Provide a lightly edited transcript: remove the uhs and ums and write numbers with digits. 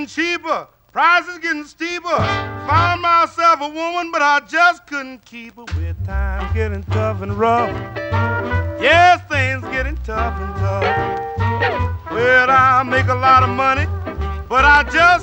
getting cheaper, prices getting steeper. Found myself a woman, but I just couldn't keep her. With time getting tough and rough. Yes, things getting tough and tough. Well, I make a lot of money, but I just